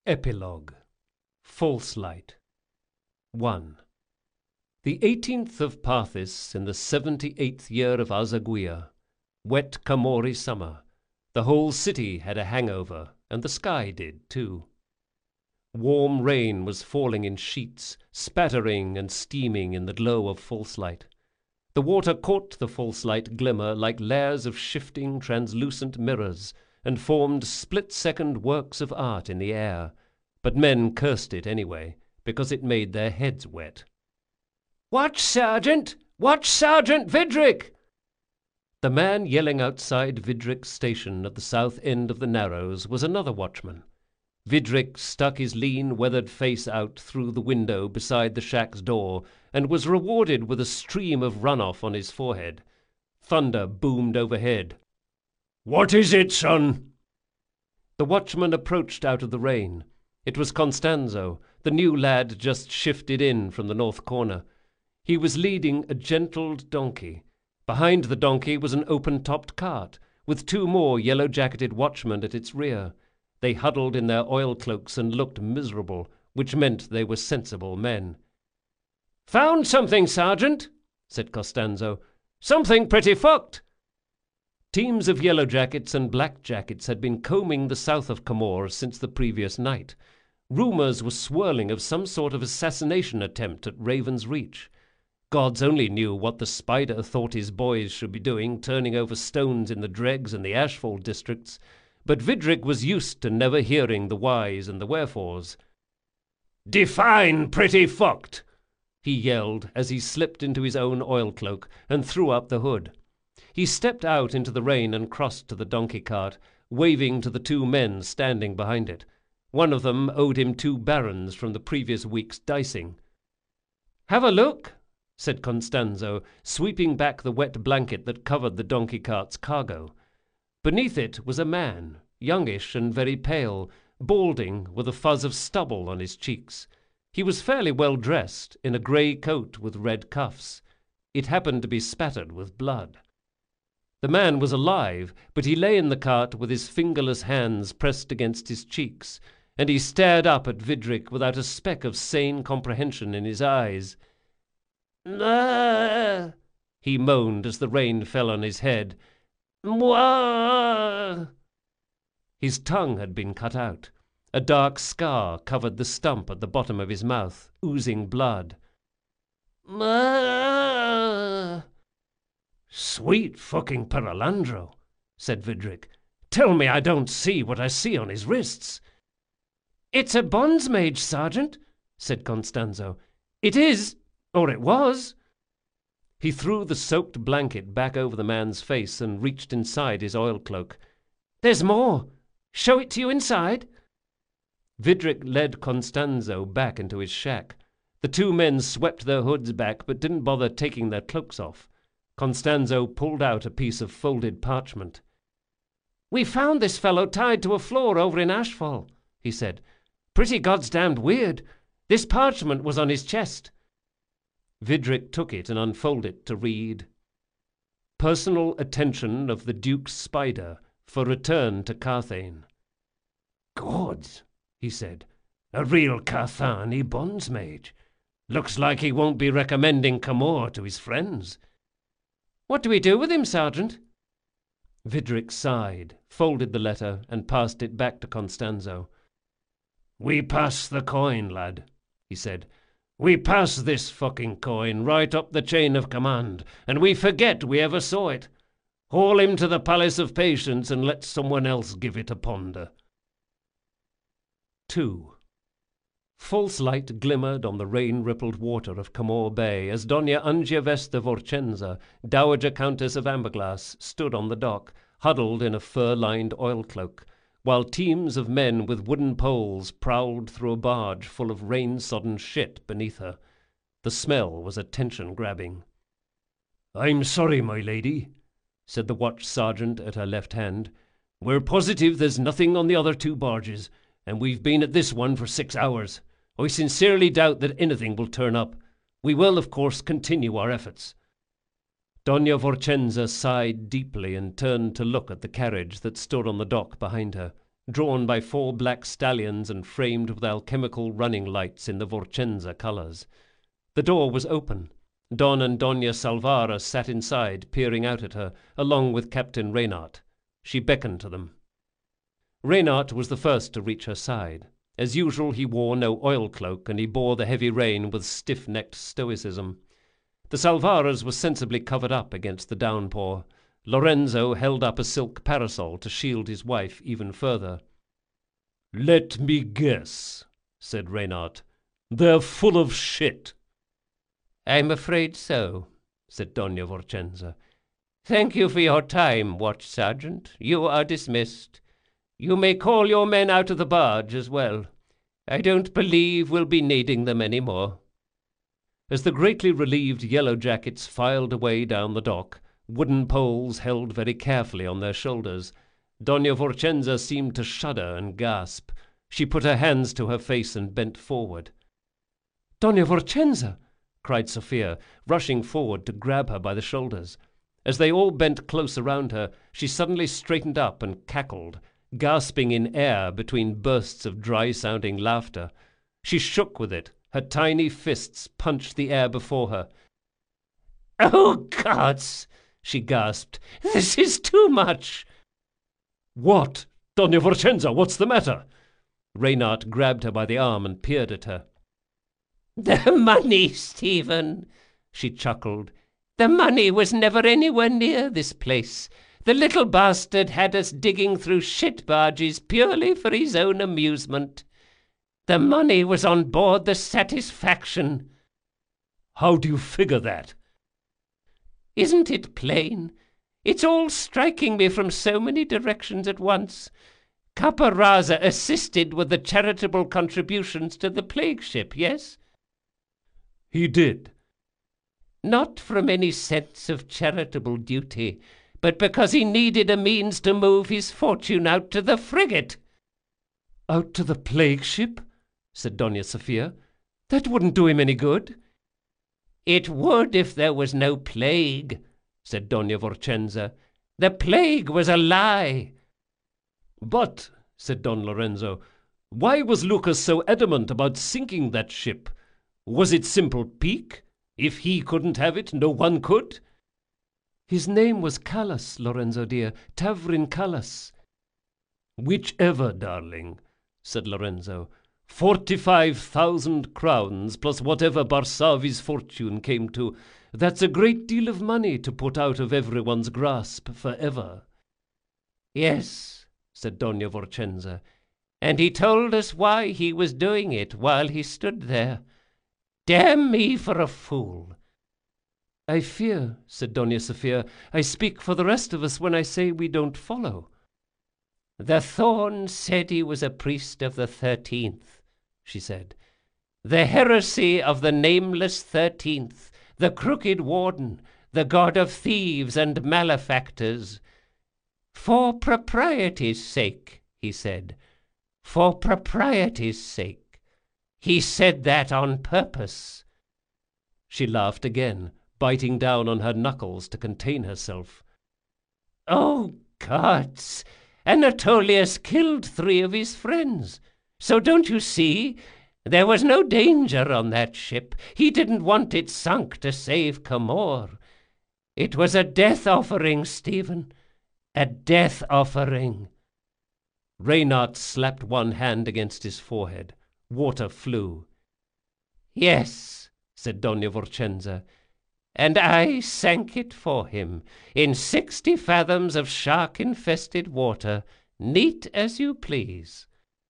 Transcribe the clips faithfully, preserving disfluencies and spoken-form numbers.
Epilogue. False Light. one. The eighteenth of Parthis, in the seventy-eighth year of Azaguia, wet Kamori summer, the whole city had a hangover, and the sky did too. Warm rain was falling in sheets, spattering and steaming in the glow of false light. The water caught the false light glimmer like layers of shifting, translucent mirrors, and formed split-second works of art in the air, but men cursed it anyway, because it made their heads wet. "Watch, Sergeant! Watch, Sergeant Vidrick!" The man yelling outside Vidrick's station at the south end of the Narrows was another watchman. Vidrick stuck his lean, weathered face out through the window beside the shack's door, and was rewarded with a stream of runoff on his forehead. Thunder boomed overhead. "What is it, son?" The watchman approached out of the rain. It was Constanzo, the new lad just shifted in from the north corner. He was leading a gentled donkey. Behind the donkey was an open-topped cart, with two more yellow-jacketed watchmen at its rear. They huddled in their oilcloaks and looked miserable, which meant they were sensible men. "Found something, Sergeant," said Costanzo. "Something pretty fucked." Teams of yellow jackets and black jackets had been combing the south of Camor since the previous night. Rumors were swirling of some sort of assassination attempt at Raven's Reach. Gods only knew what the Spider thought his boys should be doing, turning over stones in the dregs and the ashfall districts, but Vidrick was used to never hearing the whys and the wherefores. "Define pretty fucked!" he yelled as he slipped into his own oilcloak and threw up the hood. He stepped out into the rain and crossed to the donkey cart, waving to the two men standing behind it. One of them owed him two barons from the previous week's dicing. "Have a look," said Constanzo, sweeping back the wet blanket that covered the donkey cart's cargo. Beneath it was a man, youngish and very pale, balding, with a fuzz of stubble on his cheeks. He was fairly well dressed, in a grey coat with red cuffs. It happened to be spattered with blood. The man was alive, but he lay in the cart with his fingerless hands pressed against his cheeks, and he stared up at Vidrick without a speck of sane comprehension in his eyes. "Ah!" he moaned as the rain fell on his head. "Mwah!" His tongue had been cut out. A dark scar covered the stump at the bottom of his mouth, oozing blood. "Mwah!" "Sweet fucking Paralandro," said Vidrick. "Tell me I don't see what I see on his wrists." "It's a bonds mage, Sergeant," said Constanzo. "It is, or it was." He threw the soaked blanket back over the man's face and reached inside his oilcloak. "There's more. Show it to you inside." Vidrick led Constanzo back into his shack. The two men swept their hoods back but didn't bother taking their cloaks off. Constanzo pulled out a piece of folded parchment. "We found this fellow tied to a floor over in Ashfall," he said. "Pretty goddamned weird. This parchment was on his chest." Vidrick took it and unfolded it to read: "Personal attention of the Duke's Spider for return to Carthane." "Gods," he said. "A real Carthani bonds mage. Looks like he won't be recommending Camor to his friends." "What do we do with him, Sergeant?" Vidrick sighed, folded the letter, and passed it back to Constanzo. "We pass the coin, lad," he said. "We pass this fucking coin right up the chain of command, and we forget we ever saw it. Haul him to the Palace of Patience and let someone else give it a ponder." two. False light glimmered on the rain-rippled water of Camor Bay as Dona Angiavesta Vorcenza, Dowager Countess of Amberglass, stood on the dock, huddled in a fur-lined oilcloak, while teams of men with wooden poles prowled through a barge full of rain-sodden shit beneath her. The smell was attention-grabbing. "I'm sorry, my lady," said the watch sergeant at her left hand. "We're positive there's nothing on the other two barges, and we've been at this one for six hours. I sincerely doubt that anything will turn up. We will, of course, continue our efforts." Dona Vorcenza sighed deeply and turned to look at the carriage that stood on the dock behind her. drawn by four black stallions and framed with alchemical running lights in the Vorcenza colours. The door was open. Don and Dona Salvara sat inside, peering out at her, along with Captain Reynard. She beckoned to them. Reynard was the first to reach her side. As usual, he wore no oil-cloak, and he bore the heavy rain with stiff-necked stoicism. The Salvaras were sensibly covered up against the downpour. Lorenzo held up a silk parasol to shield his wife even further. "Let me guess," said Reynard. "They're full of shit." "I'm afraid so," said Dona Vorcenza. "Thank you for your time, watch sergeant. You are dismissed. You may call your men out of the barge as well. I don't believe we'll be needing them any more." As the greatly relieved yellow jackets filed away down the dock, wooden poles held very carefully on their shoulders, Dona Vorcenza seemed to shudder and gasp. She put her hands to her face and bent forward. "Dona Vorcenza!" cried Sophia, rushing forward to grab her by the shoulders. As they all bent close around her, she suddenly straightened up and cackled, gasping in air between bursts of dry-sounding laughter. She shook with it. Her tiny fists punched the air before her. "Oh, gods!" she gasped. "This is too much!" "What? Dona Vorcenza, what's the matter?" Reynard grabbed her by the arm and peered at her. "The money, Stephen," she chuckled. "The money was never anywhere near this place. The little bastard had us digging through shit barges purely for his own amusement. The money was on board the Satisfaction." "How do you figure that?" "Isn't it plain? It's all striking me from so many directions at once. Caparraza assisted with the charitable contributions to the plague ship, yes?" "He did." "Not from any sense of charitable duty, but because he needed a means to move his fortune out to the frigate." "Out to the plague ship?" said Dona Sophia. "That wouldn't do him any good." "It would if there was no plague," said Dona Vorcenza. "The plague was a lie." "But," said Don Lorenzo, "why was Lucas so adamant about sinking that ship? Was it simple pique? If he couldn't have it, no one could?" "His name was Callas, Lorenzo dear, Tavrin Callas." "Whichever, darling," said Lorenzo. Forty-five thousand crowns, plus whatever Barsavi's fortune came to. That's a great deal of money to put out of everyone's grasp forever." "Yes," said Dona Vorcenza, "and he told us why he was doing it while he stood there. Damn me for a fool." "I fear," said Dona Sophia, "I speak for the rest of us when I say we don't follow." "The Thorn said he was a priest of the thirteenth," she said. "The heresy of the nameless thirteenth, the crooked warden, the god of thieves and malefactors. For propriety's sake, he said. For propriety's sake. He said that on purpose." She laughed again, biting down on her knuckles to contain herself. "Oh, gods! Anatolius killed three of his friends. So don't you see? There was no danger on that ship. He didn't want it sunk to save Camor. It was a death offering, Stephen. A death offering." Reynard slapped one hand against his forehead. Water flew. "Yes," said Dona Vorcenza, "and I sank it for him in sixty fathoms of shark-infested water, neat as you please."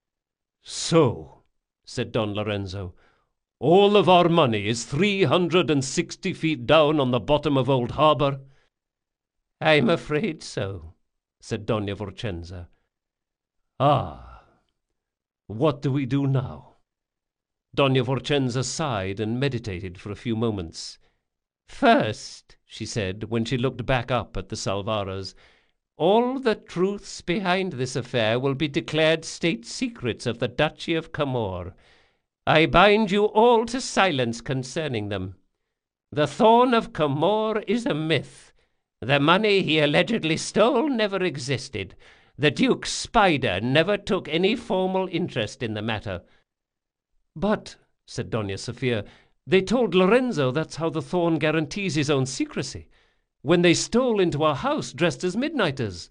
"So," said Don Lorenzo, "all of our money is three hundred and sixty feet down on the bottom of Old Harbor?" "I'm afraid so," said Dona Vorcenza. "Ah, what do we do now?" Dona Vorcenza sighed and meditated for a few moments. "First," she said, when she looked back up at the Salvaras, "all the truths behind this affair will be declared state secrets of the Duchy of Camor. I bind you all to silence concerning them. The Thorn of Camor is a myth. The money he allegedly stole never existed. The Duke's spider never took any formal interest in the matter." "But," said Dona Sophia, "they told Lorenzo that's how the Thorn guarantees his own secrecy, when they stole into our house dressed as midnighters."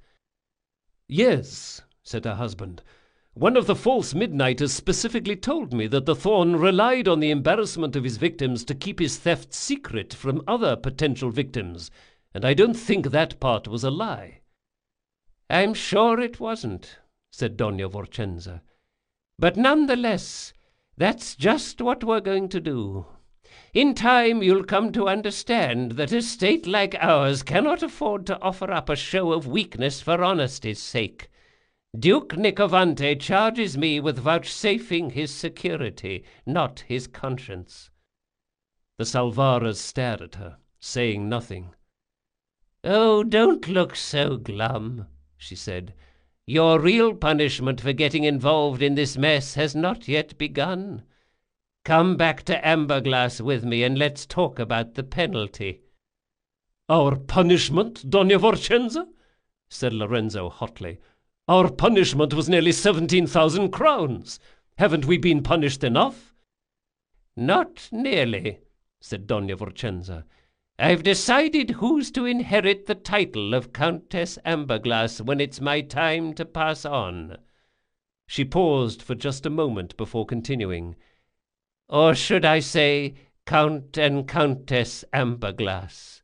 "Yes," said her husband. "One of the false midnighters specifically told me that the Thorn relied on the embarrassment of his victims to keep his theft secret from other potential victims, and I don't think that part was a lie." "I'm sure it wasn't," said Dona Vorcenza. "But nonetheless, that's just what we're going to do. In time you'll come to understand that a state like ours cannot afford to offer up a show of weakness for honesty's sake. Duke Nicovante charges me with vouchsafing his security, not his conscience." The Salvaras stared at her, saying nothing. "Oh, don't look so glum," she said. "Your real punishment for getting involved in this mess has not yet begun. Come back to Amberglass with me, and let's talk about the penalty." "Our punishment, Dona Vorcenza?" said Lorenzo hotly. "Our punishment was nearly seventeen thousand crowns. Haven't we been punished enough?" "Not nearly," said Dona Vorcenza. "I've decided who's to inherit the title of Countess Amberglass when it's my time to pass on." She paused for just a moment before continuing. "Or should I say Count and Countess Amberglass?"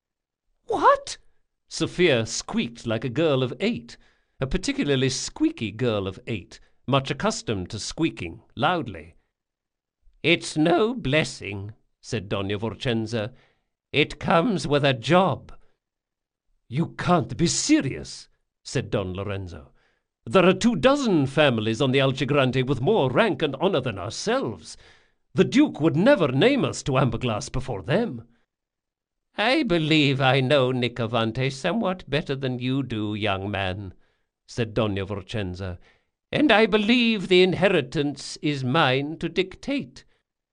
"What?" Sophia squeaked like a girl of eight, a particularly squeaky girl of eight, much accustomed to squeaking loudly. "It's no blessing," said Dona Vorcenza. "It comes with a job." "You can't be serious," said Don Lorenzo. "There are two dozen families on the Alcigrande with more rank and honor than ourselves. The Duke would never name us to Amberglass before them." "I believe I know Nicovante somewhat better than you do, young man," said Dona Vorcenza, "and I believe the inheritance is mine to dictate."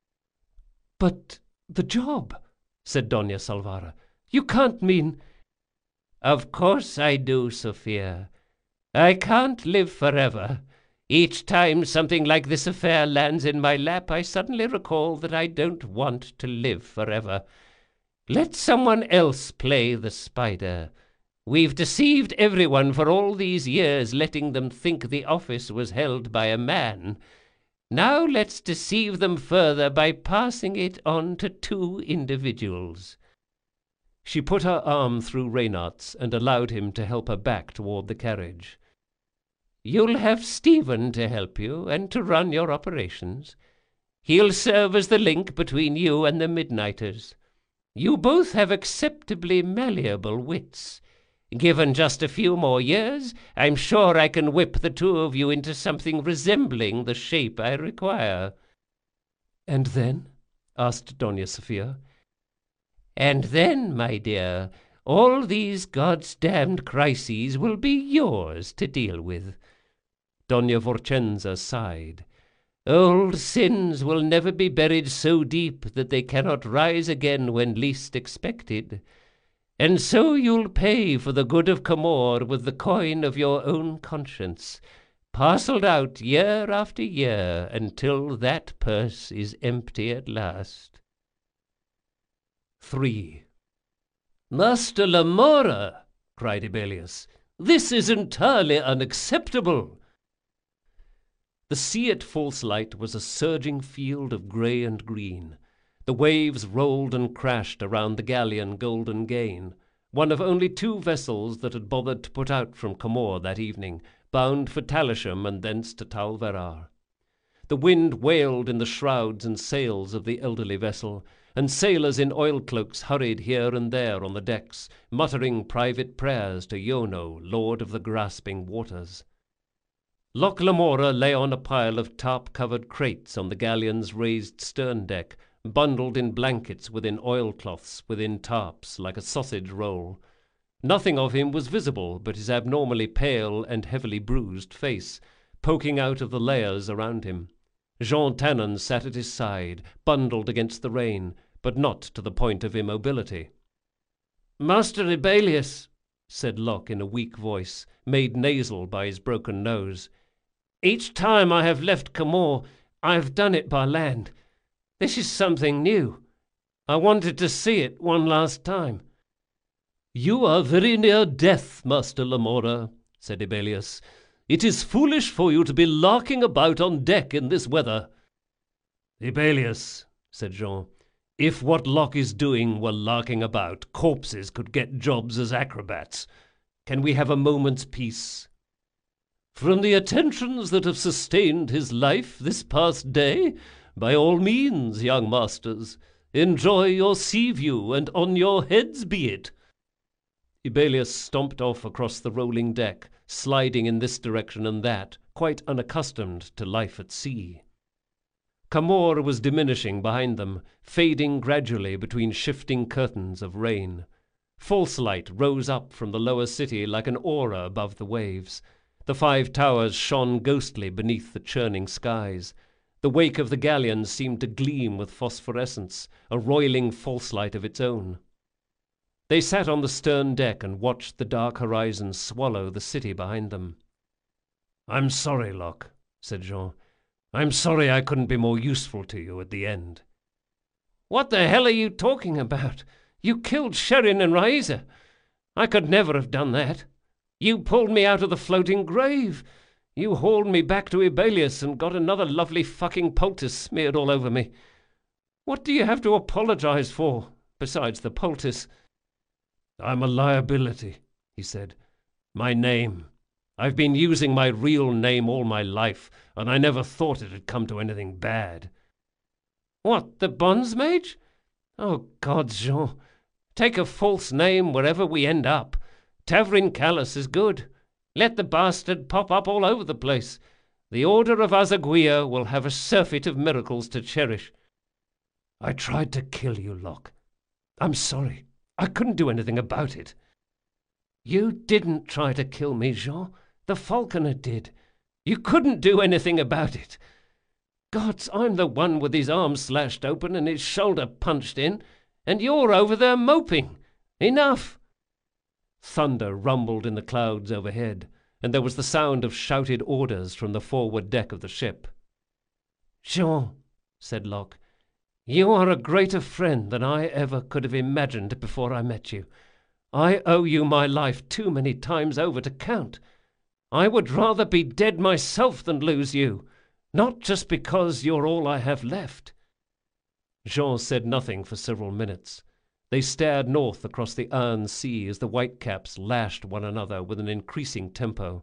"But the job," said Dona Salvara. "You can't mean—" "Of course I do, Sophia. I can't live forever. Each time something like this affair lands in my lap, I suddenly recall that I don't want to live forever. Let someone else play the spider. We've deceived everyone for all these years, letting them think the office was held by a man. Now let's deceive them further by passing it on to two individuals." She put her arm through Reynard's and allowed him to help her back toward the carriage. "You'll have Stephen to help you and to run your operations. He'll serve as the link between you and the Midnighters. You both have acceptably malleable wits. Given just a few more years, I'm sure I can whip the two of you into something resembling the shape I require." "And then?" asked Dona Sophia. "And then, my dear, all these God's damned crises will be yours to deal with." Dona Vorcenza sighed. "Old sins will never be buried so deep that they cannot rise again when least expected. And so you'll pay for the good of Camor with the coin of your own conscience, parcelled out year after year until that purse is empty at last." Three. "Master Lamora," cried Ebelius, "this is entirely unacceptable." The sea at false light was a surging field of grey and green. The waves rolled and crashed around the galleon Golden Gain, one of only two vessels that had bothered to put out from Camor that evening, bound for Talisham and thence to Talverar. The wind wailed in the shrouds and sails of the elderly vessel, and sailors in oilcloaks hurried here and there on the decks, muttering private prayers to Iono, lord of the grasping waters. Loch Lamora lay on a pile of tarp-covered crates on the galleon's raised stern-deck, bundled in blankets within oilcloths within tarps, like a sausage roll. Nothing of him was visible but his abnormally pale and heavily bruised face, poking out of the layers around him. Jean Tannen sat at his side, bundled against the rain, but not to the point of immobility. "Master Ebelius," said Locke in a weak voice, made nasal by his broken nose. "Each time I have left Camor, I have done it by land. This is something new. I wanted to see it one last time." "You are very near death, Master Lamora," said Ibelius. "It is foolish for you to be larking about on deck in this weather." "Ibelius," said Jean, "if what Locke is doing were larking about, corpses could get jobs as acrobats. Can we have a moment's peace?" "From the attentions that have sustained his life this past day, by all means, young masters. Enjoy your sea view, and on your heads be it." Ibelius stomped off across the rolling deck, sliding in this direction and that, quite unaccustomed to life at sea. Camor was diminishing behind them, fading gradually between shifting curtains of rain. False light rose up from the lower city like an aura above the waves. The five towers shone ghostly beneath the churning skies. The wake of the galleon seemed to gleam with phosphorescence, a roiling false light of its own. They sat on the stern deck and watched the dark horizon swallow the city behind them. "I'm sorry, Locke," said Jean. "I'm sorry I couldn't be more useful to you at the end." "What the hell are you talking about? You killed Sherin and Raisa. I could never have done that. You pulled me out of the floating grave. You hauled me back to Ibelius and got another lovely fucking poultice smeared all over me. What do you have to apologize for, besides the poultice?" "I'm a liability," he said. "My name. I've been using my real name all my life, and I never thought it had come to anything bad." "What, the bondsmage? Oh, God, Jean. Take a false name wherever we end up. Tavrin Callus is good. Let the bastard pop up all over the place. The Order of Azaguia will have a surfeit of miracles to cherish." "I tried to kill you, Locke. I'm sorry. I couldn't do anything about it." "You didn't try to kill me, Jean. The falconer did. You couldn't do anything about it. Gods, I'm the one with his arm slashed open and his shoulder punched in, and you're over there moping. Enough!" Thunder rumbled in the clouds overhead, and there was the sound of shouted orders from the forward deck of the ship. "Jean," said Locke, "you are a greater friend than I ever could have imagined before I met you. I owe you my life too many times over to count. I would rather be dead myself than lose you, not just because you're all I have left." Jean said nothing for several minutes. They stared north across the iron sea as the whitecaps lashed one another with an increasing tempo.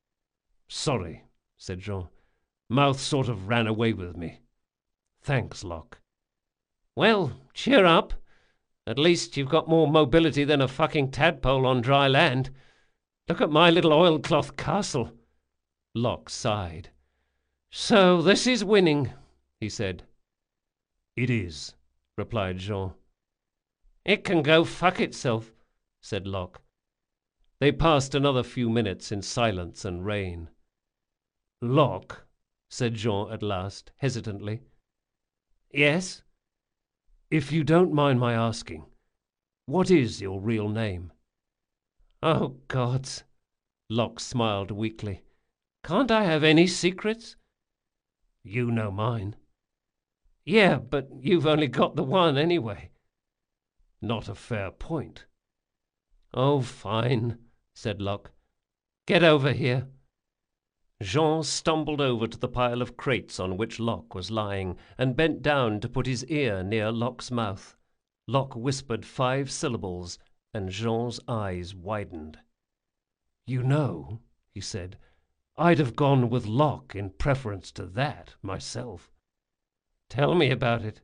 "Sorry," said Jean. "Mouth sort of ran away with me. Thanks, Locke." "Well, cheer up. At least you've got more mobility than a fucking tadpole on dry land. Look at my little oilcloth castle." Locke sighed. "So this is winning," he said. "It is," replied Jean. "It can go fuck itself," said Locke. They passed another few minutes in silence and rain. "Locke," said Jean at last, hesitantly. "Yes?" "If you don't mind my asking, what is your real name?" "Oh, gods!" Locke smiled weakly. "Can't I have any secrets?" "You know mine." "Yeah, but you've only got the one anyway." "Not a fair point." "Oh, fine," said Locke. "Get over here." Jean stumbled over to the pile of crates on which Locke was lying, and bent down to put his ear near Locke's mouth. Locke whispered five syllables, and Jean's eyes widened. "You know," he said, "I'd have gone with Locke in preference to that, myself." "Tell me about it."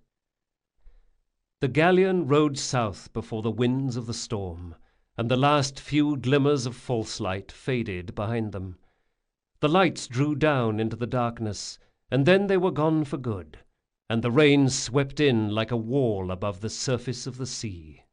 The galleon rode south before the winds of the storm, and the last few glimmers of false light faded behind them. The lights drew down into the darkness, and then they were gone for good, and the rain swept in like a wall above the surface of the sea.